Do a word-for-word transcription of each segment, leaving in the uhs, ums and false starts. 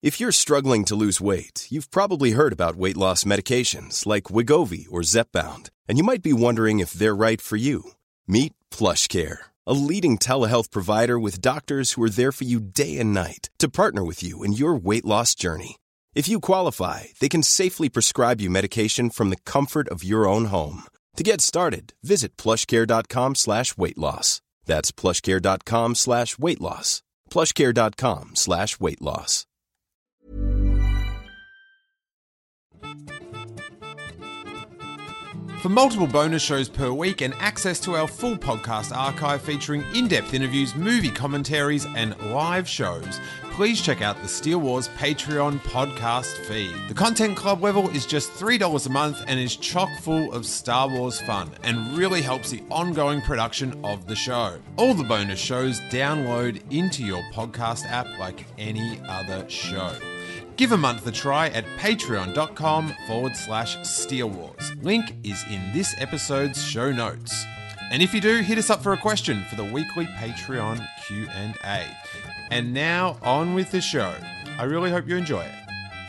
If you're struggling to lose weight, you've probably heard about weight loss medications like Wegovy or Zepbound, and you might be wondering if they're right for you. Meet PlushCare, a leading telehealth provider with doctors who are there for you day and night to partner with you in your weight loss journey. If you qualify, they can safely prescribe you medication from the comfort of your own home. To get started, visit plushcare.com slash weight loss. That's plushcare.com slash weight loss. plushcare.com slash weight loss. For multiple bonus shows per week and access to our full podcast archive featuring in-depth interviews, movie commentaries, and live shows, please check out the Steele Wars Patreon podcast feed. The Content Club level is just three dollars a month and is chock full of Star Wars fun and really helps the ongoing production of the show. All the bonus shows download into your podcast app like any other show. Give a month a try at patreon.com forward slash Steele Wars. Link is in this episode's show notes. And if you do, hit us up for a question for the weekly Patreon Q and A. And now, on with the show. I really hope you enjoy it.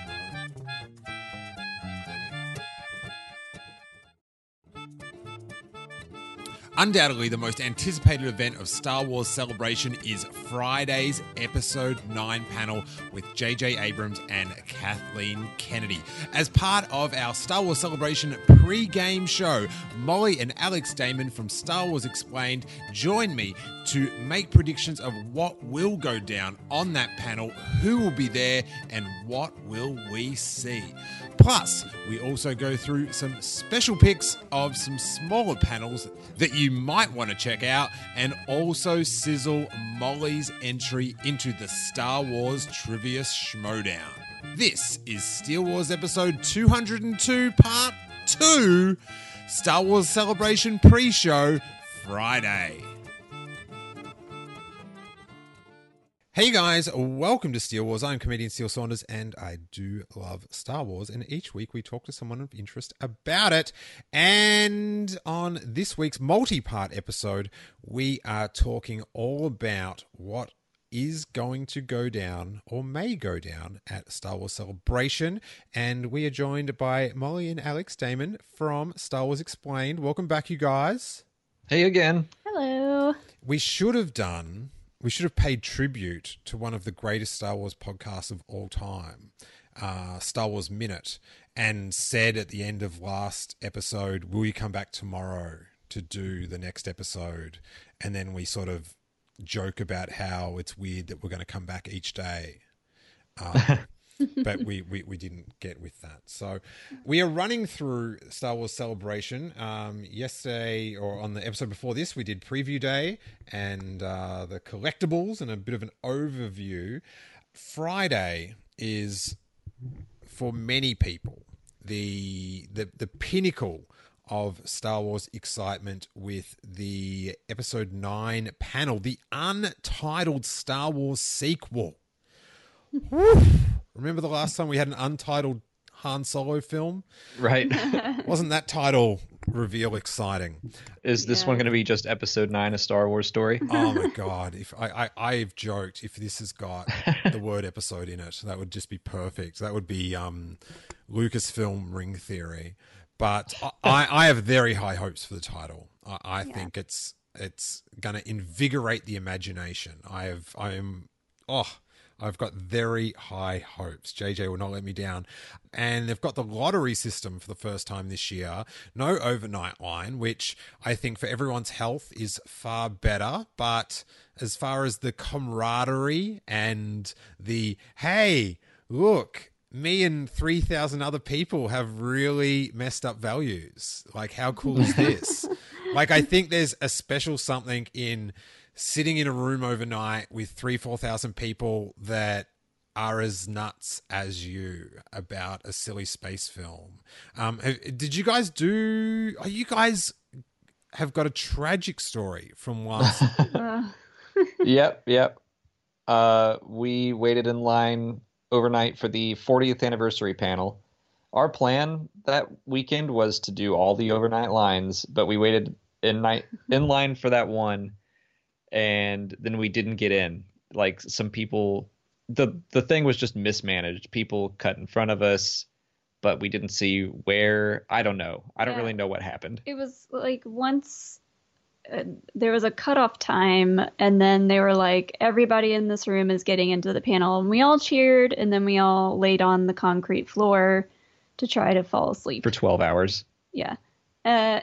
Undoubtedly, the most anticipated event of Star Wars Celebration is Friday's Episode nine panel with J J Abrams and Kathleen Kennedy. As part of our Star Wars Celebration pre-game show, Molly and Alex Damon from Star Wars Explained join me to make predictions of what will go down on that panel, who will be there, and what will we see. Plus, we also go through some special picks of some smaller panels that you might want to check out, and also sizzle Molly's entry into the Star Wars Trivia Schmodown. This is Steele Wars episode two hundred two, part two, Star Wars Celebration pre-show, Friday. Hey guys, welcome to Steele Wars. I'm comedian Steele Saunders and I do love Star Wars, and each week we talk to someone of interest about it. And on this week's multi-part episode, we are talking all about what is going to go down or may go down at Star Wars Celebration. And we are joined by Molly and Alex Damon from Star Wars Explained. Welcome back, you guys. Hey again. Hello. We should have done... We should have paid tribute to one of the greatest Star Wars podcasts of all time, uh, Star Wars Minute, and said at the end of last episode, will you come back tomorrow to do the next episode? And then we sort of joke about how it's weird that we're going to come back each day. Um, but we, we, we didn't get with that. So we are running through Star Wars Celebration. Um, yesterday, or on the episode before this, we did Preview Day and uh, the collectibles and a bit of an overview. Friday is, for many people, the the, the pinnacle of Star Wars excitement with the Episode nine panel, the untitled Star Wars sequel. Remember the last time we had an untitled Han Solo film? Right. Wasn't that title reveal exciting? Is this Yeah. one going to be just Episode nine, A Star Wars Story? Oh my God. If I, I, I've joked if this has got the word episode in it, that would just be perfect. That would be um, Lucasfilm ring theory. But I, I have very high hopes for the title. I, I Yeah. think it's it's going to invigorate the imagination. I have, I am, oh... I've got very high hopes. J J will not let me down. And they've got the lottery system for the first time this year. No overnight line, which I think for everyone's health is far better. But as far as the camaraderie and the, hey, look, me and three thousand other people have really messed up values. Like, how cool is this? Like, I think there's a special something in sitting in a room overnight with three, four thousand people that are as nuts as you about a silly space film. Um, have, did you guys do? Are you guys have got a tragic story from last? Uh, Yep, yep. Uh, we waited in line overnight for the fortieth anniversary panel. Our plan that weekend was to do all the overnight lines, but we waited in night in line for that one, and then we didn't get in. Like, some people the the thing was just mismanaged. People cut in front of us, but we didn't see where. I don't know. I don't Yeah. really know what happened. It was like once uh, there was a cutoff time, and then they were like, everybody in this room is getting into the panel, and we all cheered, and then we all laid on the concrete floor to try to fall asleep For twelve hours. Yeah. Uh,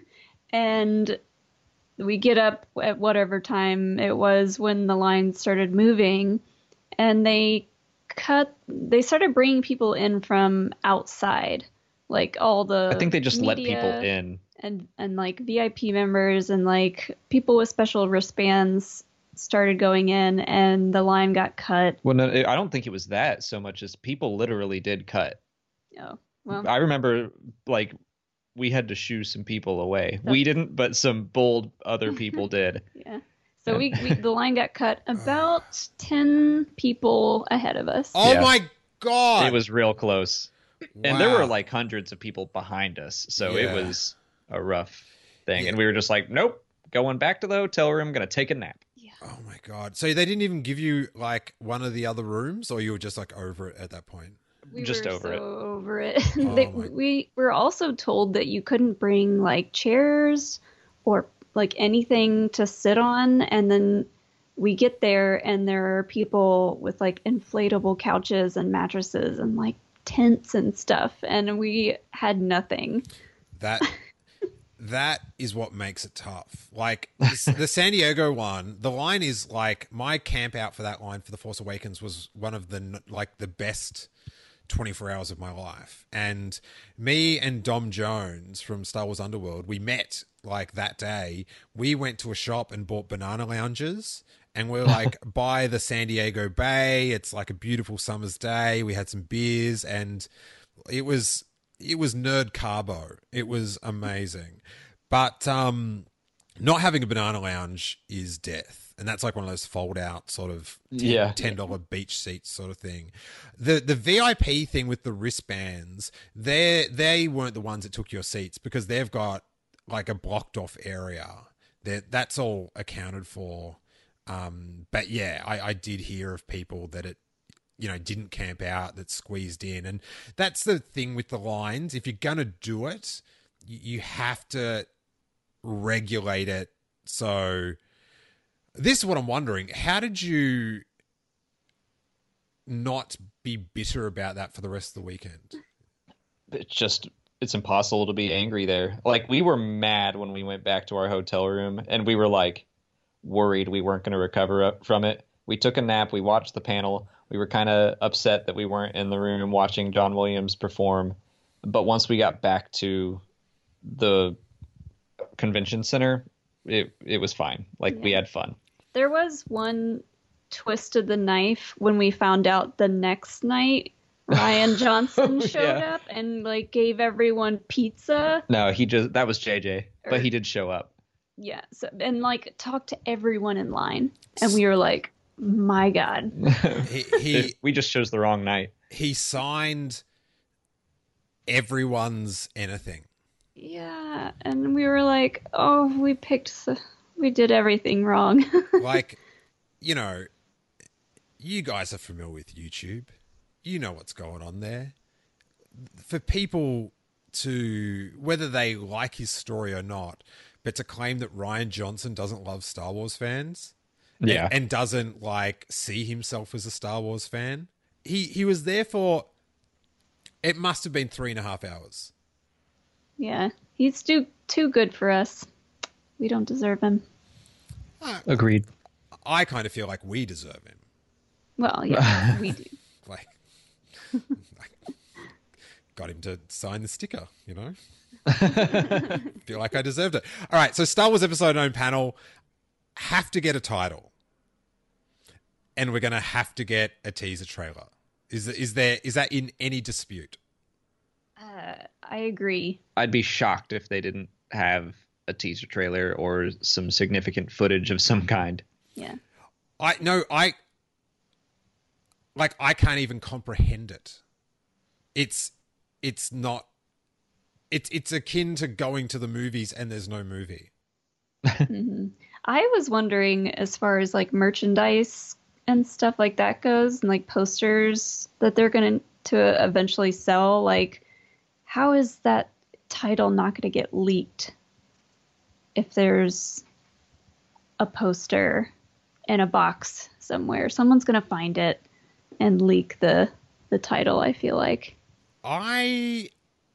and we get up at whatever time it was when the line started moving, and they cut, they started bringing people in from outside, like all the I think they just let media people in. and, and like V I P members and like people with special wristbands started going in, and the line got cut. Well, no, I don't think it was that so much as people literally did cut. Oh, well, I remember, like, we had to shoo some people away. That's- We didn't, but some bold other people did. yeah. So we, we the line got cut about ten people ahead of us. Oh Yeah. my god! It was real close. And there were Wow. like hundreds of people behind us. So Yeah. it was a rough thing. Yeah. And we were just like, nope, going back to the hotel room, going to take a nap. Oh my god! So they didn't even give you like one of the other rooms, or you were just like over it at that point? We Just were over so it. over it. Oh They- my- we were also told that you couldn't bring like chairs or like anything to sit on, and then we get there and there are people with like inflatable couches and mattresses and like tents and stuff, and we had nothing. That that is what makes it tough. Like the, the San Diego one, the line is like my camp out for that line for The Force Awakens was one of the like the best twenty-four hours of my life. And me and Dom Jones from Star Wars Underworld, we met like that day. We went to a shop and bought banana lounges, and we're like by the San Diego Bay. It's like a beautiful summer's day. We had some beers, and it was it was nerd carbo. It was amazing. But um not having a banana lounge is death. And that's like one of those fold out sort of ten, Yeah. ten dollar beach seats sort of thing. The the V I P thing with the wristbands, they they weren't the ones that took your seats because they've got like a blocked off area. That that's all accounted for. Um, but yeah, I, I did hear of people that it, you know, didn't camp out, that squeezed in. And that's the thing with the lines. If you're going to do it, you, you have to regulate it. So this is what I'm wondering. How did you not be bitter about that for the rest of the weekend? It's just, it's impossible to be angry there. Like, we were mad when we went back to our hotel room, and we were like worried we weren't going to recover up from it. We took a nap. We watched the panel. We were kind of upset that we weren't in the room watching John Williams perform. But once we got back to the convention center, it it was fine. Like, we Yeah. had fun. There was one twist of the knife when we found out the next night Ryan Johnson Oh, showed yeah. up and like gave everyone pizza. No, he just, that was J J, but he did show up. Yeah, so, and like talked to everyone in line, and we were like, "My God!" He he, We just chose the wrong night. he signed everyone's anything. Yeah, and we were like, "Oh, we picked, the, we did everything wrong." Like, you know, you guys are familiar with YouTube. You know what's going on there. For people to, whether they like his story or not, but to claim that Ryan Johnson doesn't love Star Wars fans and- Yeah. and, doesn't like see himself as a Star Wars fan. He he was there for, it must have been three and a half hours. Yeah, he's too too good for us. We don't deserve him. Agreed. I kind of feel like we deserve him. Well, yeah, we do. Like, like, got him to sign the sticker, you know? Feel like I deserved it. All right, so Star Wars Episode nine panel have to get a title. And we're going to have to get a teaser trailer. Is is there is that in any dispute? Uh, I agree. I'd be shocked if they didn't have a teaser trailer or some significant footage of some kind. Yeah. I no, I like I can't even comprehend it. It's it's not it's it's akin to going to the movies and there's no movie. hmm I was wondering, as far as like merchandise and stuff like that goes, and like posters that they're going to eventually sell, like how is that title not going to get leaked if there's a poster in a box somewhere? Someone's going to find it and leak the the title, I feel like. I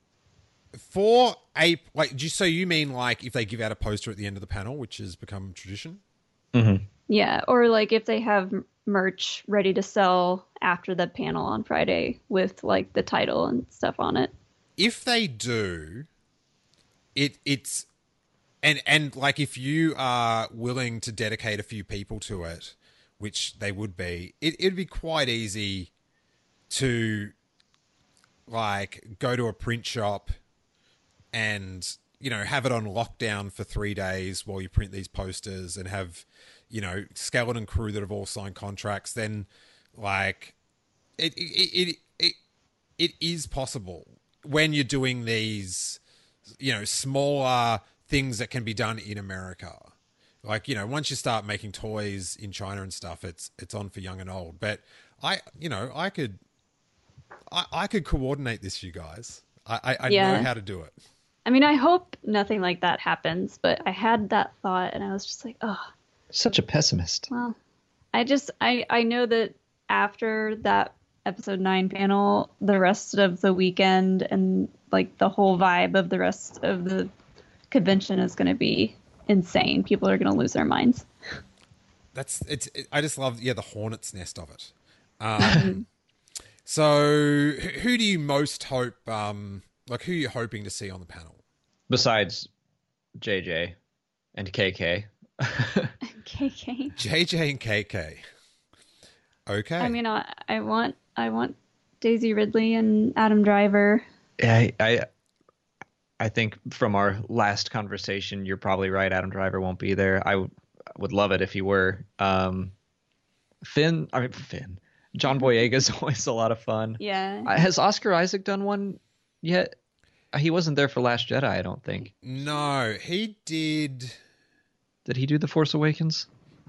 for a like do you, so you mean like if they give out a poster at the end of the panel, which has become tradition? Mm-hmm. Yeah, or like if they have merch ready to sell after the panel on Friday with like the title and stuff on it. If they do, it it's and and like if you are willing to dedicate a few people to it, which they would be, it it'd be quite easy to like go to a print shop and, you know, have it on lockdown for three days while you print these posters and have, you know, skeleton crew that have all signed contracts. Then like it it it it, it is possible when you're doing these, you know, smaller things that can be done in America. Like, you know, once you start making toys in China and stuff, it's it's on for young and old. But I, you know, I could, I, I could coordinate this, you guys. I, I, I Yeah. know how to do it. I mean, I hope nothing like that happens, but I had that thought and I was just like, oh, Such a pessimist. well, I just, I, I know that after that episode nine panel, the rest of the weekend and like the whole vibe of the rest of the convention is going to be insane. People are going to lose their minds. That's it's. It, I just love yeah the hornet's nest of it. Um, so who who do you most hope? Um, like who are you hoping to see on the panel? Besides J J and K K. K K. J J and K K. Okay. I mean, I, I want, I want Daisy Ridley and Adam Driver. I, I I think from our last conversation, you're probably right. Adam Driver won't be there. I w- would love it if he were. Um, Finn, I mean Finn. John Boyega is always a lot of fun. Yeah. Uh, has Oscar Isaac done one yet? He wasn't there for Last Jedi, I don't think. no, he did. Did he do The Force Awakens?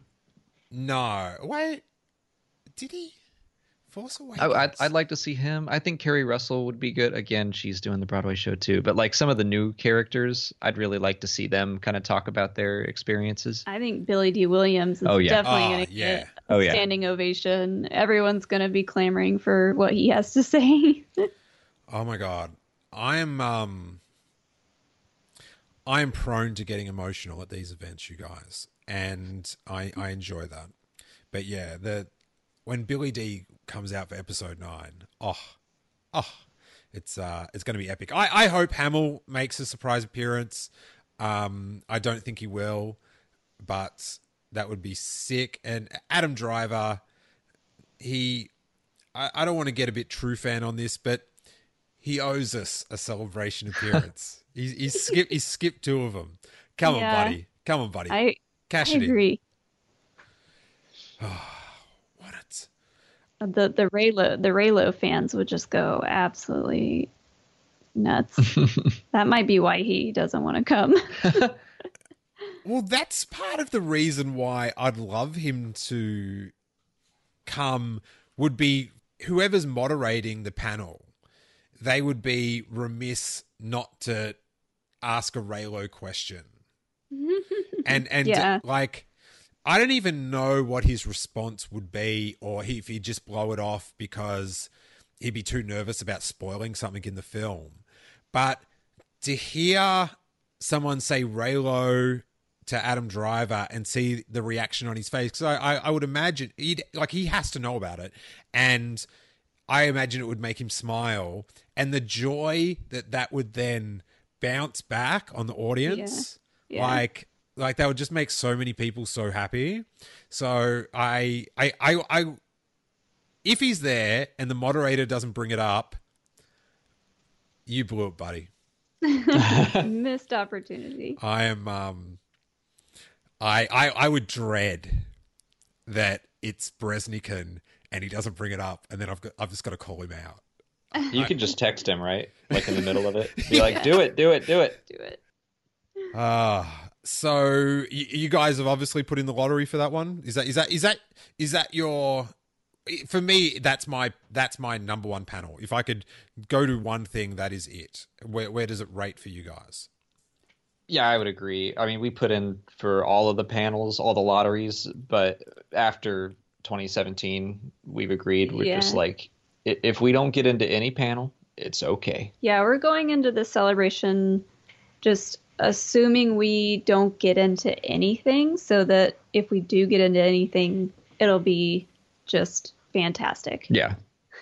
No, wait, did he? Force I, Awakens. I'd, I'd like to see him. I think Carrie Russell would be good. Again, she's doing the Broadway show too. But like some of the new characters, I'd really like to see them kind of talk about their experiences. I think Billy D. Williams is Oh, yeah. definitely Oh, going to yeah. get a Oh, yeah. standing ovation. Everyone's going to be clamoring for what he has to say. Oh my god, I am. Um, I am prone to getting emotional at these events, you guys, and I I enjoy that. But yeah, the when Billy D comes out for episode nine, oh, oh, it's uh, it's going to be epic. I, I hope Hamill makes a surprise appearance. Um, I don't think he will, but that would be sick. And Adam Driver, he, I, I don't want to get a bit true fan on this, but he owes us a celebration appearance. he's he's skipped he's skipped two of them. Come Yeah. on, buddy. Come on, buddy. I, I Cash it in. agree. What it's The the Raylo the Raylo fans would just go absolutely nuts. That might be why he doesn't want to come. Well, that's part of the reason why I'd love him to come would be whoever's moderating the panel. They would be remiss not to ask a Raylo question. and and Yeah. like I don't even know what his response would be, or if he'd just blow it off because he'd be too nervous about spoiling something in the film. But to hear someone say Raylo to Adam Driver and see the reaction on his face, because I, I, I would imagine he'd like he has to know about it, and I imagine it would make him smile, and the joy that that would then bounce back on the audience, Yeah. Yeah. like like that would just make so many people so happy. So I I I, I if he's there and the moderator doesn't bring it up, you blew it, buddy. Missed opportunity. I am um I I I would dread that it's Bresnikan and he doesn't bring it up, and then I've got I've just got to call him out. You could just text him, right? Like in the middle of it. Be like, do it, do it, do it. Do it. Ah, so you, you guys have obviously put in the lottery for that one. Is that is that is that is that your? For me, that's my that's my number one panel. If I could go to one thing, that is it. Where where does it rate for you guys? Yeah, I would agree. I mean, we put in for all of the panels, all the lotteries, but after twenty seventeen, we've agreed. We're Yeah. just like, i- if we don't get into any panel, it's okay. Yeah, we're going into the celebration just assuming we don't get into anything, so that if we do get into anything, it'll be just fantastic. Yeah.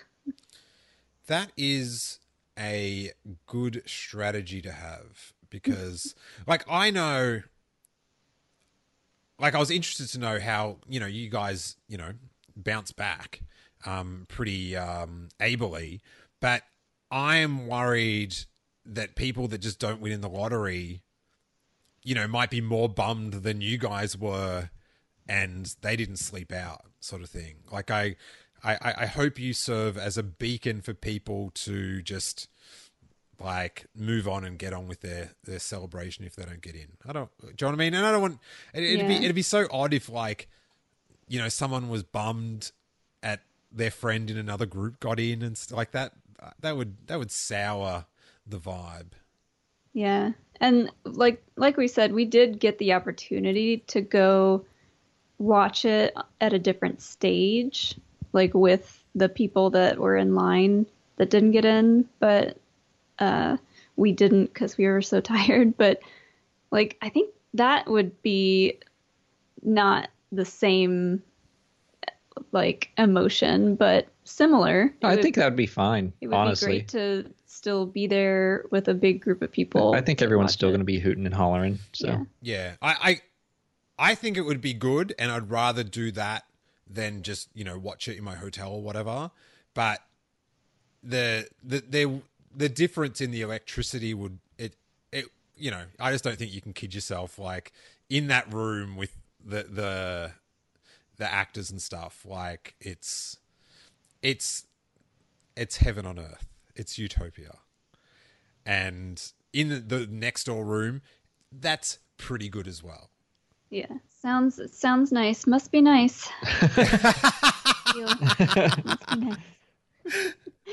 That is a good strategy to have because, like, I know, like, I was interested to know how, you know, you guys, you know, bounce back um, pretty um, ably, but I am worried that people that just don't win in the lottery, you know, might be more bummed than you guys were and they didn't sleep out, sort of thing. Like, I, I, I hope you serve as a beacon for people to just, like, move on and get on with their, their celebration if they don't get in. I don't, do you know what I mean? And I don't want, it, it'd be, Yeah. it'd be so odd if, like, you know, someone was bummed at their friend in another group got in and stuff like that. That would, that would sour the vibe. Yeah. And like like we said, we did get the opportunity to go watch it at a different stage, like with the people that were in line that didn't get in, but uh, we didn't because we were so tired. But like, I think that would be not the same like emotion, but similar. It I would- think that would be fine, it would honestly. be great to still be there with a big group of people. I think to everyone's watch still it. going to be hooting and hollering. So Yeah. Yeah, I, I, I think it would be good, and I'd rather do that than just, you know, watch it in my hotel or whatever. But the the the the difference in the electricity would it it you know, I just don't think you can kid yourself, like, in that room with the the the actors and stuff. Like, it's it's it's heaven on earth. It's utopia. And in the, the next door room, that's pretty good as well. Yeah, sounds sounds nice. Must be nice. Feel- Must be nice.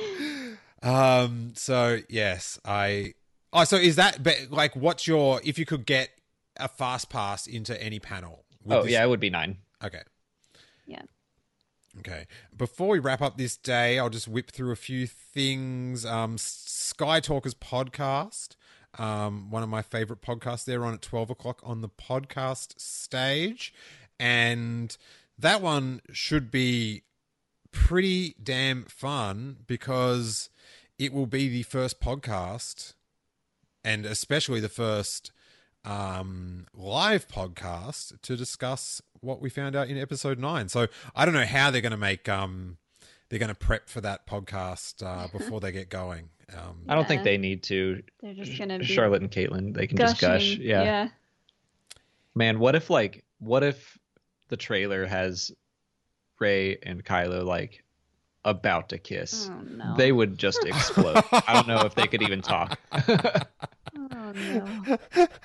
Um. So yes, I. Oh, so is that? But like, what's your? If you could get a fast pass into any panel. with oh this- yeah, it would be nine. Okay. Yeah. Okay. Before we wrap up this day, I'll just whip through a few things. Um, Sky Talkers podcast, um, one of my favorite podcasts. They're on at twelve o'clock on the podcast stage, and that one should be pretty damn fun because it will be the first podcast, and especially the first um, live podcast to discuss what we found out in episode nine. So I don't know how they're going to make, um, they're going to prep for that podcast uh, before they get going. Um, I don't think Yeah. they need to. They're just gonna be Charlotte and Caitlin, they can just gush. gushing. Yeah. Yeah. Man, what if like what if the trailer has Rey and Kylo like about to kiss? Oh no. They would just explode. I don't know if they could even talk. Oh no.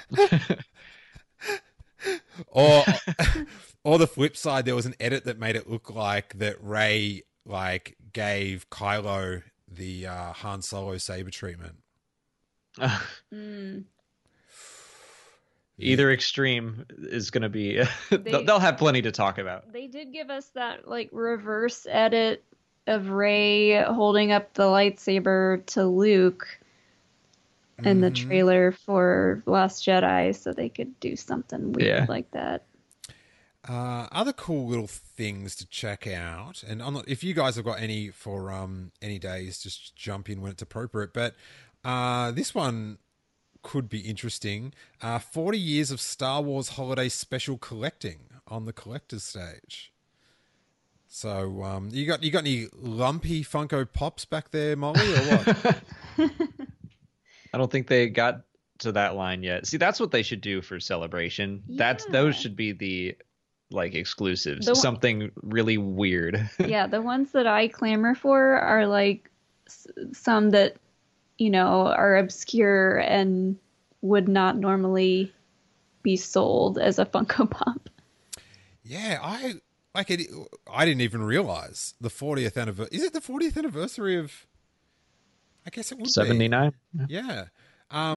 or, or the flip side, there was an edit that made it look like that Rey like gave Kylo the uh, Han Solo saber treatment. Mm. Either extreme is going to be. They- they'll, they'll have plenty to talk about. They did give us that like reverse edit of Rey holding up the lightsaber to Luke in the Mhm. trailer for Last Jedi, so they could do something weird Yeah. like that. Uh, other cool little things to check out, and I'm not, if you guys have got any for um any days, just jump in when it's appropriate. But uh, this one could be interesting. Uh, forty years of Star Wars Holiday Special collecting on the collector's stage. So um, you got you got any lumpy Funko Pops back there, Molly, or what? I don't think they got to that line yet. See, that's what they should do for Celebration. That's Yeah. those should be the like exclusives. The one- Something really weird. Yeah, the ones that I clamor for are like s- some that, you know, are obscure and would not normally be sold as a Funko Pop. Yeah, I like it. I didn't even realize the fortieth anniversary. Is it the fortieth anniversary of? I guess it would seventy-nine. be. Yeah. Um,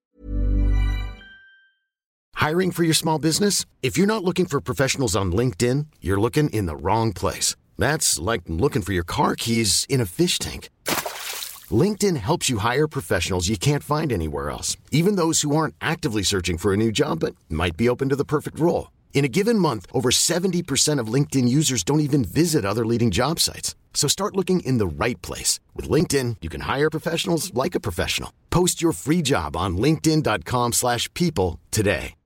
Hiring for your small business? If you're not looking for professionals on LinkedIn, you're looking in the wrong place. That's like looking for your car keys in a fish tank. LinkedIn helps you hire professionals you can't find anywhere else, even those who aren't actively searching for a new job but might be open to the perfect role. In a given month, over seventy percent of LinkedIn users don't even visit other leading job sites. So start looking in the right place. With LinkedIn, you can hire professionals like a professional. Post your free job on linkedin.com slash people today.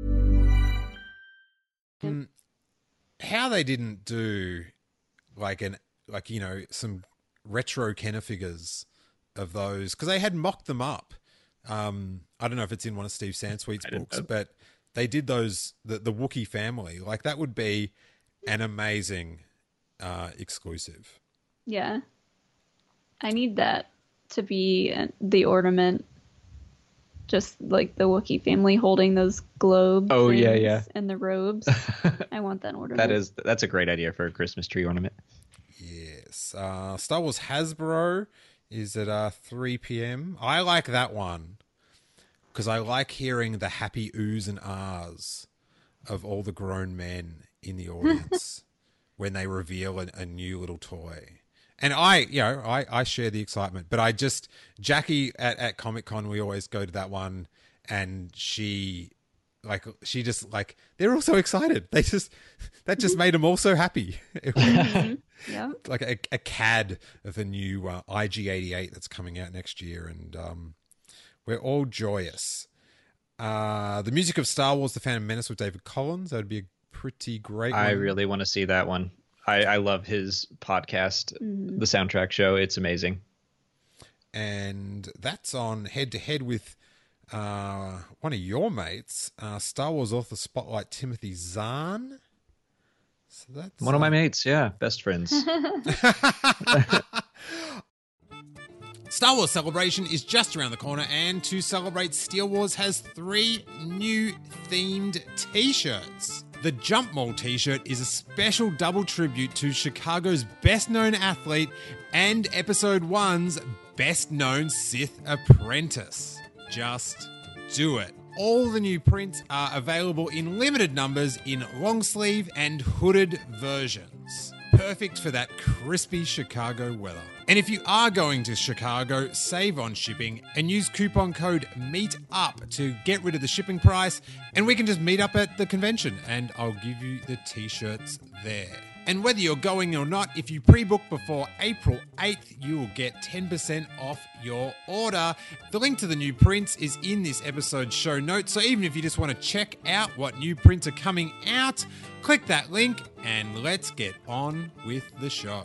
How they didn't do like an, like, you know, some retro Kenner figures of those, because they had mocked them up. Um, I don't know if it's in one of Steve Sansweet's books, know. but they did those, the, the Wookiee family. Like, that would be an amazing uh, exclusive. Yeah. I need that to be the ornament. Just like the Wookiee family holding those globes. Oh, yeah, yeah. And the robes. I want that ornament. That is, that's a great idea for a Christmas tree ornament. Yes. Uh, Star Wars Hasbro is at uh, three p.m. I like that one because I like hearing the happy oohs and ahs of all the grown men in the audience when they reveal a, a new little toy. And I, you know, I, I share the excitement, but I just, Jackie at, at Comic-Con, we always go to that one, and she, like, she just, like, they're all so excited. They just, that just made them all so happy. Yeah. Like a, a C A D of a new uh, I G eighty-eight that's coming out next year, and um, we're all joyous. Uh, the music of Star Wars, The Phantom Menace with David Collins, that would be a pretty great one. I really want to see that one. I, I love his podcast, mm. The Soundtrack Show. It's amazing. And that's on Head to Head with uh, one of your mates, uh, Star Wars author Spotlight Timothy Zahn. So that's one uh... of my mates, yeah, best friends. Star Wars Celebration is just around the corner, and to celebrate, Steel Wars has three new themed t-shirts. The Jump Mall t-shirt is a special double tribute to Chicago's best-known athlete and Episode one's best-known Sith apprentice. Just do it. All the new prints are available in limited numbers in long sleeve and hooded versions. Perfect for that crispy Chicago weather. And if you are going to Chicago, save on shipping and use coupon code MEETUP to get rid of the shipping price, and we can just meet up at the convention and I'll give you the t-shirts there. And whether you're going or not, if you pre-book before April eighth, you will get ten percent off your order. The link to the new prints is in this episode's show notes, so even if you just want to check out what new prints are coming out, click that link and let's get on with the show.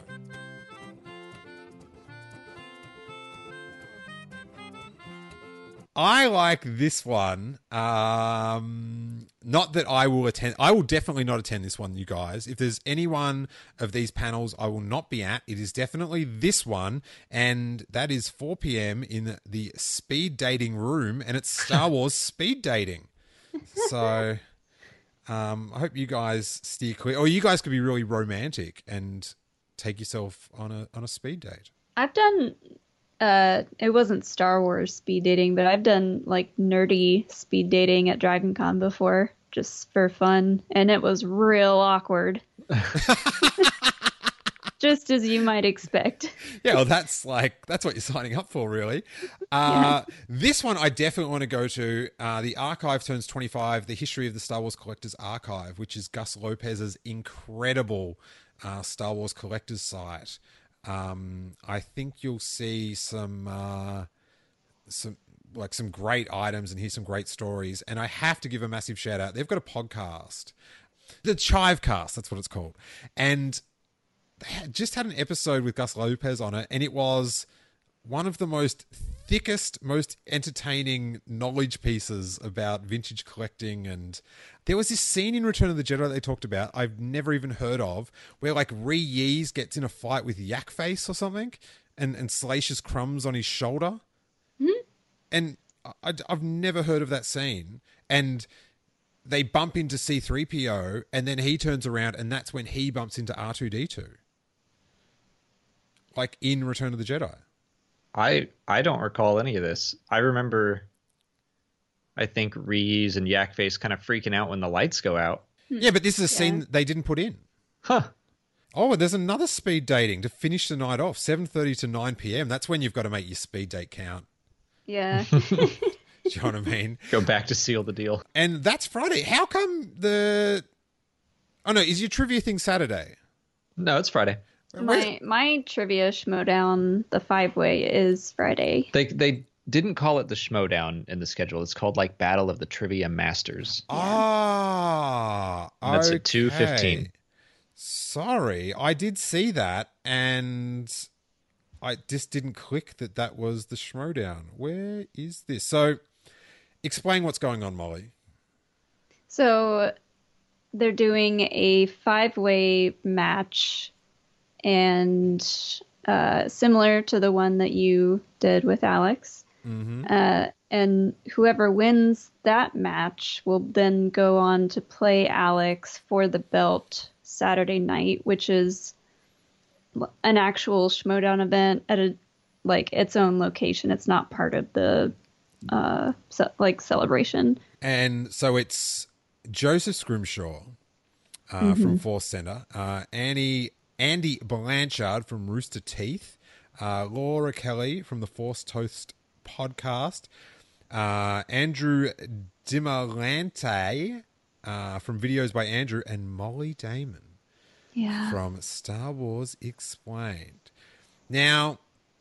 I like this one. Um, not that I will attend. I will definitely not attend this one, you guys. If there's any one of these panels I will not be at, it is definitely this one. And that is four p.m. in the speed dating room. And it's Star Wars speed dating. So um, I hope you guys steer clear. Or you guys could be really romantic and take yourself on a on a speed date. I've done... Uh, it wasn't Star Wars speed dating, but I've done like nerdy speed dating at Dragon Con before, just for fun, and it was real awkward. Just as you might expect. Yeah, well, that's like, that's what you're signing up for, really. Uh, yeah. This one I definitely want to go to. Uh, the Archive turns twenty-five, the History of the Star Wars Collectors Archive, which is Gus Lopez's incredible uh, Star Wars collectors site. Um, I think you'll see some, uh, some like some great items and hear some great stories. And I have to give a massive shout out. They've got a podcast, the Chivecast, that's what it's called. And they had, just had an episode with Gus Lopez on it, and it was one of the most thickest, most entertaining knowledge pieces about vintage collecting. And there was this scene in Return of the Jedi that they talked about, I've never even heard of, where like Ree-Yees gets in a fight with Yak Face or something, and, and Salacious Crumbs on his shoulder. Mm-hmm. And I, I've never heard of that scene. And they bump into C three P O, and then he turns around, and that's when he bumps into R two D two. Like in Return of the Jedi. I I don't recall any of this. I remember, I think Reese and Yakface kind of freaking out when the lights go out. Yeah, but this is a Yeah. scene they didn't put in. Huh. Oh, there's another speed dating to finish the night off, seven thirty to nine p.m. That's when you've got to make your speed date count. Yeah. Do you know what I mean? Go back to seal the deal. And that's Friday. How come the... Oh, no, is your trivia thing Saturday? No, it's Friday. my my trivia schmodown, the five way, is Friday. They they didn't call it the Schmodown in the schedule. It's called like Battle of the Trivia Masters. Ah, And that's okay. at two fifteen. Sorry, I did see that, and I just didn't click that that was the Schmodown. Where is this? So, explain what's going on, Molly. So they're doing a five way match, and uh, similar to the one that you did with Alex. Mm-hmm. Uh, and whoever wins that match will then go on to play Alex for the belt Saturday night, which is an actual Schmodown event at a like its own location. It's not part of the uh ce- like celebration. And so it's Joseph Scrimshaw uh, from Force Center, uh, Annie Andy Blanchard from Rooster Teeth, uh, Laura Kelly from the Force Toast podcast, uh, Andrew Dimolante uh, from Videos by Andrew, and Molly Damon Yeah. from Star Wars Explained. Now,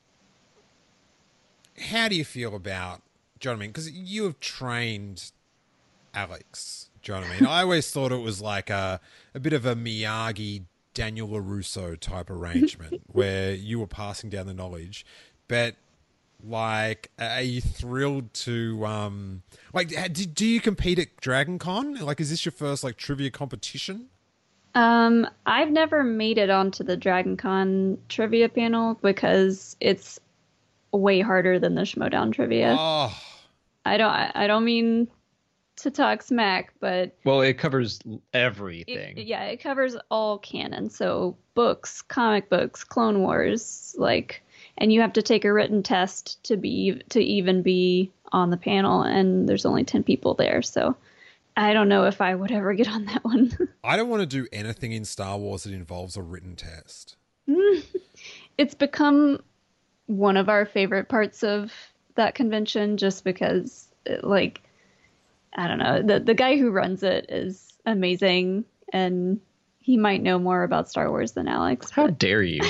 how do you feel about, do you know what I mean? Because you have trained Alex, do you know what I mean? I always thought it was like a, a bit of a Miyagi, Daniel LaRusso type arrangement where you were passing down the knowledge. But, like, are you thrilled to, um, like, do, do you compete at Dragon Con? Like, is this your first, like, trivia competition? Um, I've never made it onto the Dragon Con trivia panel because it's way harder than the Schmodown trivia. Oh, I don't I, I don't mean to talk smack, but Well, it covers it, everything. yeah, it covers all canon. So books, comic books, Clone Wars, like, and you have to take a written test to be to even be on the panel, and there's only ten people there. So I don't know if I would ever get on that one. I don't want to do anything in Star Wars that involves a written test. It's become one of our favorite parts of that convention just because, like, I don't know, the the guy who runs it is amazing, and he might know more about Star Wars than Alex. How But dare you?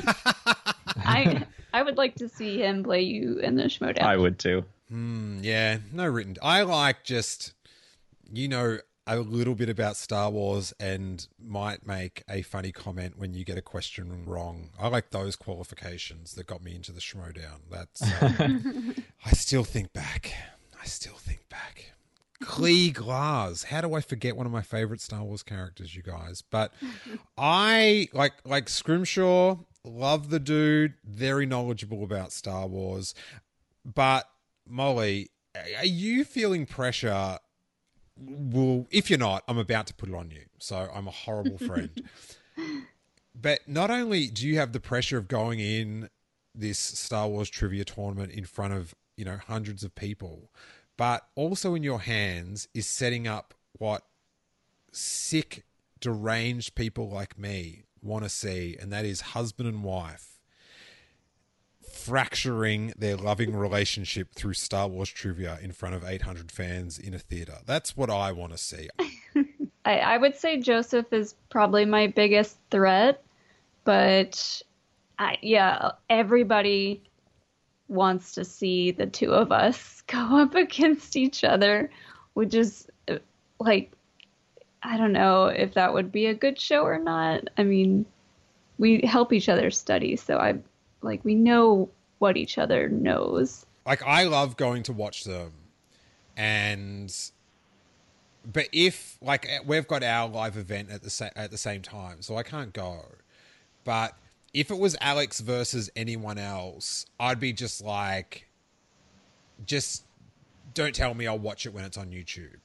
I I would like to see him play you in the Schmodown. I would too. Mm, yeah, no written. I like just, you know, a little bit about Star Wars and might make a funny comment when you get a question wrong. I like those qualifications that got me into the Schmodown. That's, uh, I still think back. I still think back. Clee Glass. How do I forget one of my favorite Star Wars characters, you guys? But I like like Scrimshaw. Love the dude. Very knowledgeable about Star Wars. But Molly, are you feeling pressure? Well, if you're not, I'm about to put it on you. So I'm a horrible friend. But not only do you have the pressure of going in this Star Wars trivia tournament in front of, you know, hundreds of people, but also in your hands is setting up what sick, deranged people like me want to see, and that is husband and wife fracturing their loving relationship through Star Wars trivia in front of eight hundred fans in a theater. That's what I want to see. I, I would say Joseph is probably my biggest threat, but I, yeah, everybody wants to see the two of us go up against each other, which is like, I don't know if that would be a good show or not. I mean, we help each other study, so I like we know what each other knows. Like, I love going to watch them, and but if like we've got our live event at the sa- at the same time, so I can't go. But if it was Alex versus anyone else, I'd be just like, just don't tell me I'll watch it when it's on YouTube.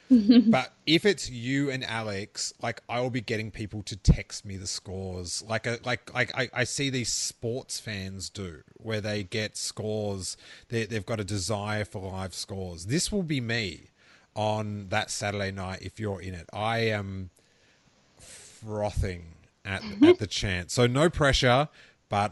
But if it's you and Alex, like I will be getting people to text me the scores, like a, like like I, I see these sports fans do, where they get scores. They, they've got a desire for live scores. This will be me on that Saturday night if you're in it. I am frothing at at the chance. So no pressure, but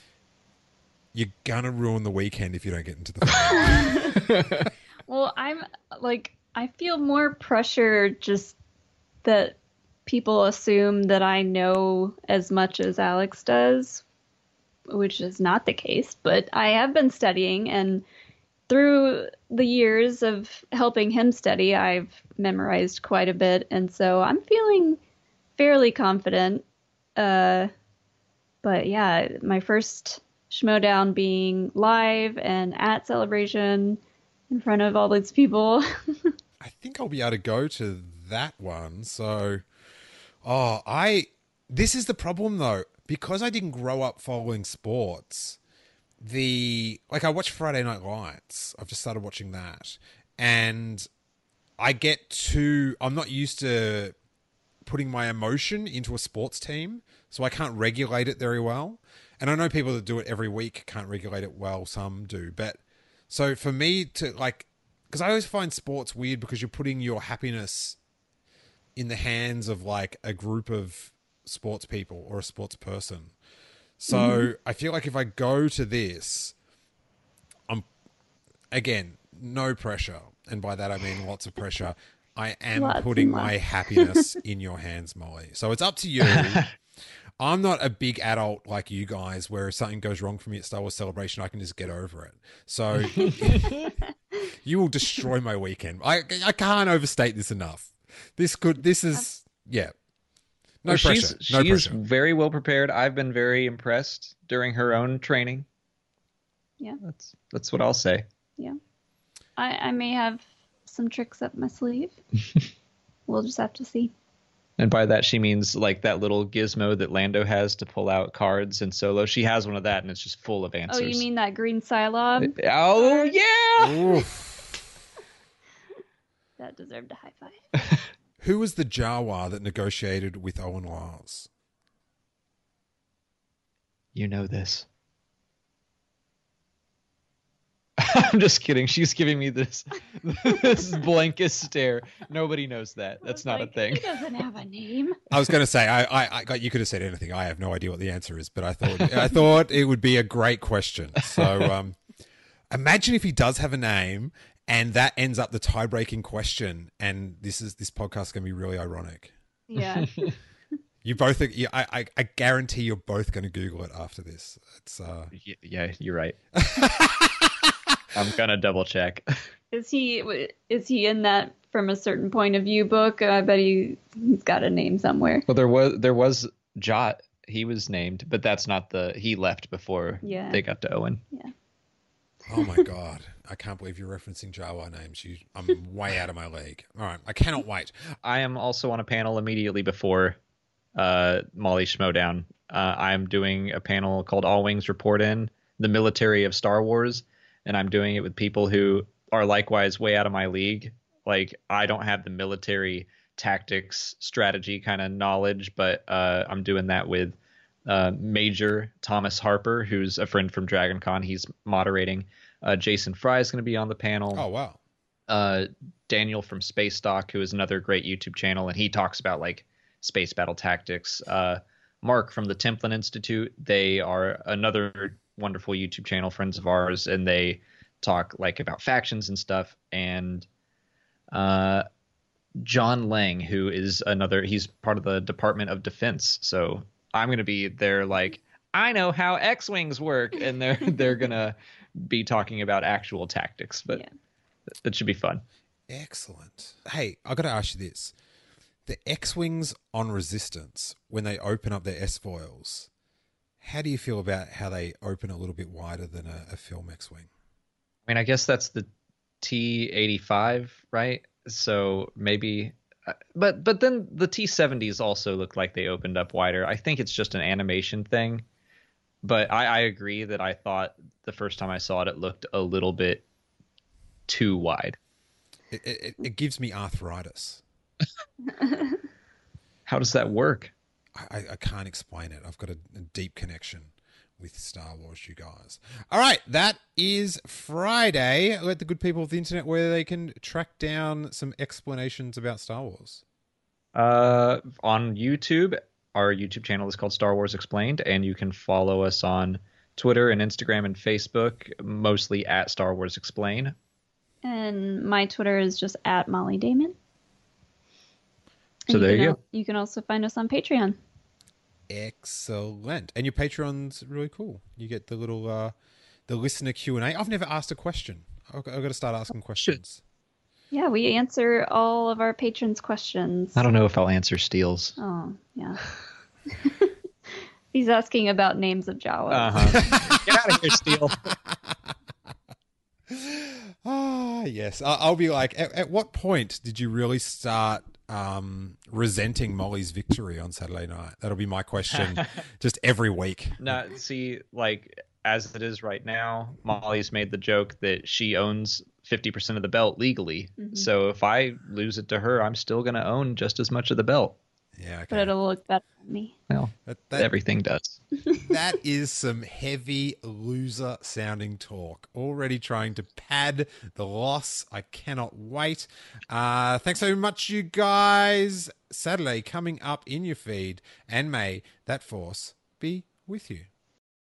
you're gonna ruin the weekend if you don't get into the final. Well, I'm like, I feel more pressure just that people assume that I know as much as Alex does, which is not the case, but I have been studying, and through the years of helping him study, I've memorized quite a bit, and so I'm feeling fairly confident. Uh, but yeah, my first Schmodown being live and at Celebration in front of all these people. I think I'll be able to go to that one. So, oh, I, this is the problem though, because I didn't grow up following sports. The, like I watch Friday Night Lights. I've just started watching that, and I get too, I'm not used to putting my emotion into a sports team, so I can't regulate it very well. And I know people that do it every week can't regulate it well. Some do, but so for me to like, because I always find sports weird because you're putting your happiness in the hands of like a group of sports people or a sports person. So mm-hmm. I feel like if I go to this, I'm, again, no pressure. And by that, I mean lots of pressure. I am lots putting my happiness in your hands, Molly. So it's up to you. I'm not a big adult like you guys where if something goes wrong for me at Star Wars Celebration, I can just get over it. So you will destroy my weekend. I I can't overstate this enough. This could, this is, yeah. No well, pressure. She's, no she pressure. is very well prepared. I've been very impressed during her own training. Yeah. That's, that's what I'll say. Yeah. I, I may have some tricks up my sleeve. We'll just have to see. And by that, she means like that little gizmo that Lando has to pull out cards in Solo. She has one of that, and it's just full of answers. Oh, you mean that green Psylocke? Oh, yeah! That deserved a high five. Who was the Jawa that negotiated with Owen Lars? You know this. I'm just kidding. She's giving me this this blankest stare. Nobody knows that. That's not like, a thing. He doesn't have a name. I was going to say, I, I, I got, you could have said anything. I have no idea what the answer is, but I thought, I thought it would be a great question. So, um, imagine if he does have a name, and that ends up the tie-breaking question, and this is this podcast is going to be really ironic. Yeah. You both, I, I, I guarantee you're both going to Google it after this. It's uh, yeah, you're right. I'm gonna double check. Is he is he in that from a certain point of view book? I bet he, he's got a name somewhere. Well, there was there was Jot. He was named, but that's not the. He left before yeah. they got to Owen. Yeah. Oh my god! I can't believe you're referencing Jawa names. You, I'm way out of my league. All right, I cannot wait. I am also on a panel immediately before uh, Molly Schmodown. Uh, I'm doing a panel called All Wings Report In, the military of Star Wars. And I'm doing it with people who are likewise way out of my league. Like, I don't have the military tactics, strategy kind of knowledge, but uh, I'm doing that with uh, Major Thomas Harper, who's a friend from Dragon Con. He's moderating. Uh, Jason Fry is going to be on the panel. Oh, wow. Uh, Daniel from Space Doc, who is another great YouTube channel, and he talks about, like, space battle tactics. Uh, Mark from the Templin Institute, they are another wonderful YouTube channel, friends of ours, and they talk like about factions and stuff. And uh, John Lang, who is another, he's part of the Department of Defense. So I'm going to be there like, I know how X-Wings work. And they're, they're going to be talking about actual tactics, but yeah. That should be fun. Excellent. Hey, I got to ask you this. The X-Wings on Resistance, when they open up their S-foils, how do you feel about how they open a little bit wider than a, a film X-Wing? I mean, I guess that's the T eighty-five, right? So maybe, but but then the T seventies also look like they opened up wider. I think it's just an animation thing. But I, I agree that I thought the first time I saw it, it looked a little bit too wide. It, it, it gives me arthritis. How does that work? I, I can't explain it. I've got a, a deep connection with Star Wars, you guys. All right, that is Friday. Let the good people of the internet where they can track down some explanations about Star Wars. Uh, on YouTube, our YouTube channel is called Star Wars Explained, and you can follow us on Twitter and Instagram and Facebook, mostly at Star Wars Explain. And my Twitter is just at Molly Damon. So And there can you al- go. You can also find us on Patreon. Excellent. And your Patreon's really cool. You get the little uh, the listener Q and A. I've never asked a question. I've got, I've got to start asking questions. Yeah, we answer all of our patrons' questions. I don't know if I'll answer Steele's. Oh, yeah. He's asking about names of Jawas. Uh-huh. Get out of here, Steele. Ah, yes. I- I'll be like, at, at what point did you really start um, resenting Molly's victory on Saturday night? That'll be my question just every week. No, see, like, as it is right now, Molly's made the joke that she owns fifty percent of the belt legally. Mhm. So if I lose it to her, I'm still going to own just as much of the belt. Yeah, okay. But it'll look better on me. Well, That, that, everything does. that is some heavy loser sounding talk. Already trying to pad the loss. I cannot wait. Uh, thanks so much, you guys. Saturday coming up in your feed. And may that force be with you.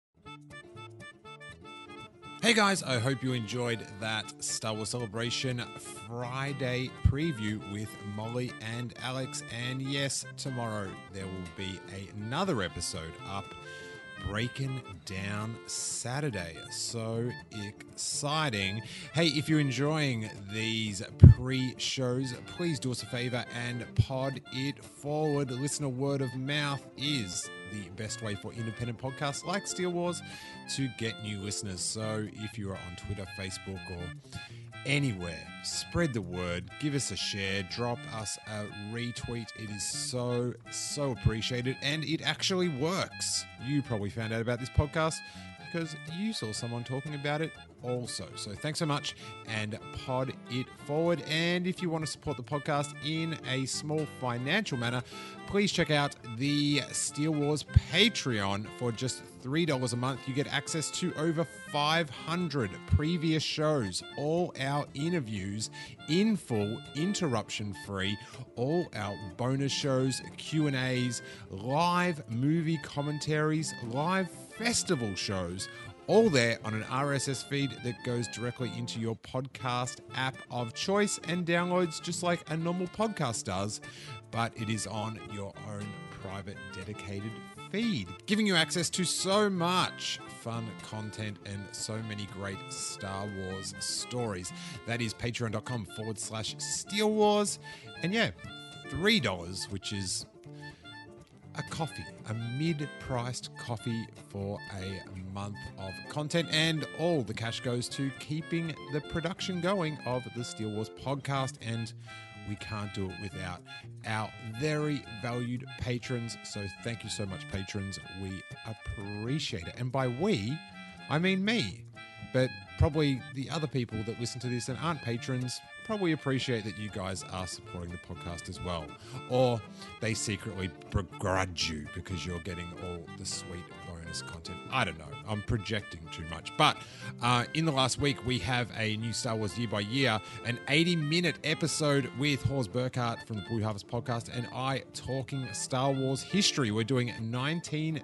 Hey guys, I hope you enjoyed that Star Wars Celebration Friday preview with Molly and Alex. And yes, tomorrow there will be another episode up breaking down Saturday. So exciting. Hey, if you're enjoying these pre-shows, please do us a favor and pod it forward. Listener word of mouth is the best way for independent podcasts like Steele Wars to get new listeners. So if you are on Twitter, Facebook, or anywhere, spread the word, give us a share, drop us a retweet. It is so, so appreciated, and it actually works. You probably found out about this podcast because you saw someone talking about it also. So thanks so much, and pod it forward. And if you want to support the podcast in a small financial manner, please check out the Steele Wars Patreon. For just three dollars a month, you get access to over five hundred previous shows, all our interviews in full, interruption-free, all our bonus shows, Q and A's, live movie commentaries, live festival shows, all there on an R S S feed that goes directly into your podcast app of choice and downloads just like a normal podcast does, but it is on your own private dedicated feed, giving you access to so much fun content and so many great Star Wars stories. That is patreon.com forward slash Steele Wars. And yeah, three dollars, which is a coffee, a mid-priced coffee for a month of content, and all the cash goes to keeping the production going of the Steele Wars podcast, and we can't do it without our very valued patrons. So thank you so much, patrons. We appreciate it. And by we, I mean me, but probably the other people that listen to this and aren't patrons probably appreciate that you guys are supporting the podcast as well. Or they secretly begrudge you because you're getting all the sweet bonus content. I don't know. I'm projecting too much. But uh, in the last week, we have a new Star Wars Year by Year, an eighty-minute episode with Horst Burkhardt from the Blue Harvest podcast and I talking Star Wars history. We're doing nineteen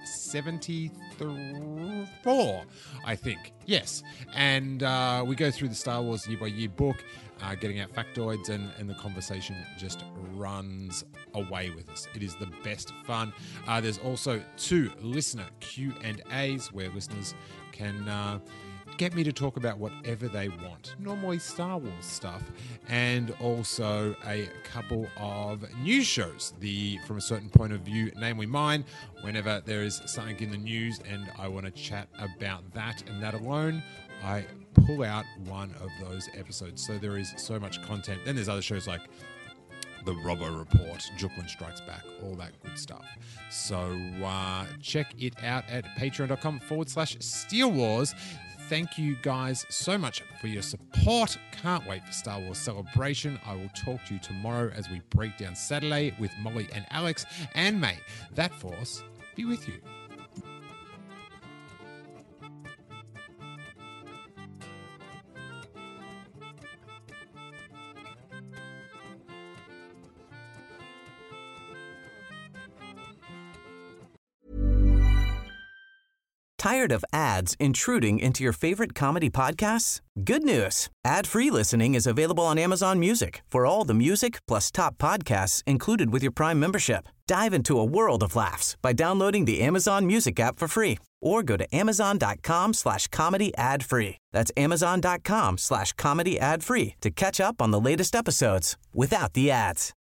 seventy-four, I think. Yes. And uh, we go through the Star Wars Year by Year book, Uh, getting out factoids, and, and the conversation just runs away with us. It is the best fun. Uh, there's also two listener Q and A's where listeners can uh, get me to talk about whatever they want, normally Star Wars stuff, and also a couple of news shows, the From a Certain Point of View, namely mine, whenever there is something in the news and I want to chat about that and that alone, I pull out one of those episodes. So there is so much content. Then there's other shows like The Robbo Report, Juklin Strikes Back, all that good stuff. So uh, check it out at patreon.com forward slash Steele Wars. thank you guys so much for your support. Can't wait for Star Wars Celebration. I will talk to you tomorrow as we break down Saturday with Molly and Alex. And may that force be with you. Tired of ads intruding into your favorite comedy podcasts? Good news. Ad-free listening is available on Amazon Music for all the music plus top podcasts included with your Prime membership. Dive into a world of laughs by downloading the Amazon Music app for free or go to amazon.com slash comedy ad free. That's amazon.com slash comedy ad free to catch up on the latest episodes without the ads.